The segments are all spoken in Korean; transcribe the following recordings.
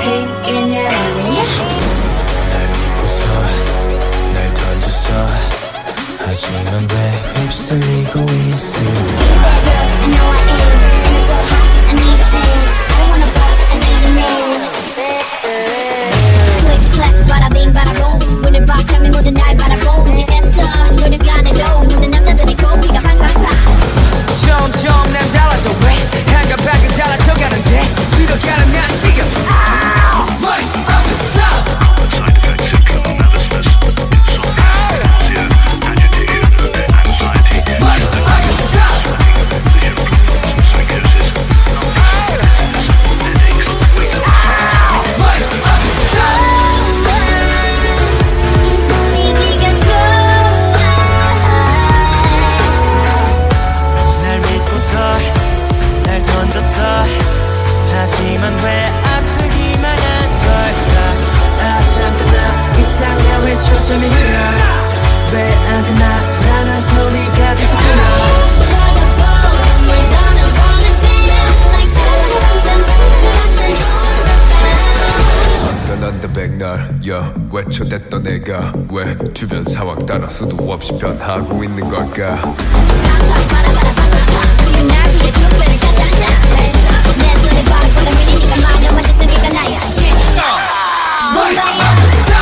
피겠냐. 날 믿고서 날 던졌어. 하지만 왜 휩쓸리고 있을까. I know I am, and I'm so hot, I need a fan. I don't wanna fuck, I need a man. Click, clack, bada bing, bada boom. 문을 봐, 참이 모두 날 바라보지겠어. 노력 안 해도 모든 남자들이 고삐가 팡팡팡. 점점 난 달라져 왜 한가닥은 달라져가는데 들어가는 난 지금 머리 up top. 하지만 왜 아프기만 한 걸까. 아 잠깐만 이상해 왜 초점이 흐려. 왜 안 끝나 불안한 소리가 계속 들려. 변한다 백날 외쳐댔던 내가 왜 주변 상황 따라 수도 없이 변하고 있는 걸까. 지금 날 위해 축배를 갖다 내 손에 바로 미리 네가 마저 마셨던 게가 나야. 뭔가야.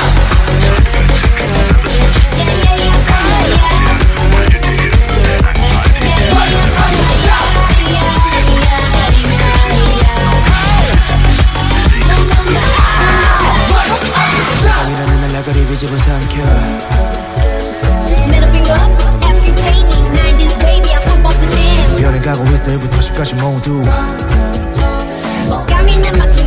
이라는 날라가리 뒤집어 삼켜. Middle finger up, every painting, 90s baby, I pump up the jam. 변해가고 있어 1부터 10까지 모두. 감이 내 막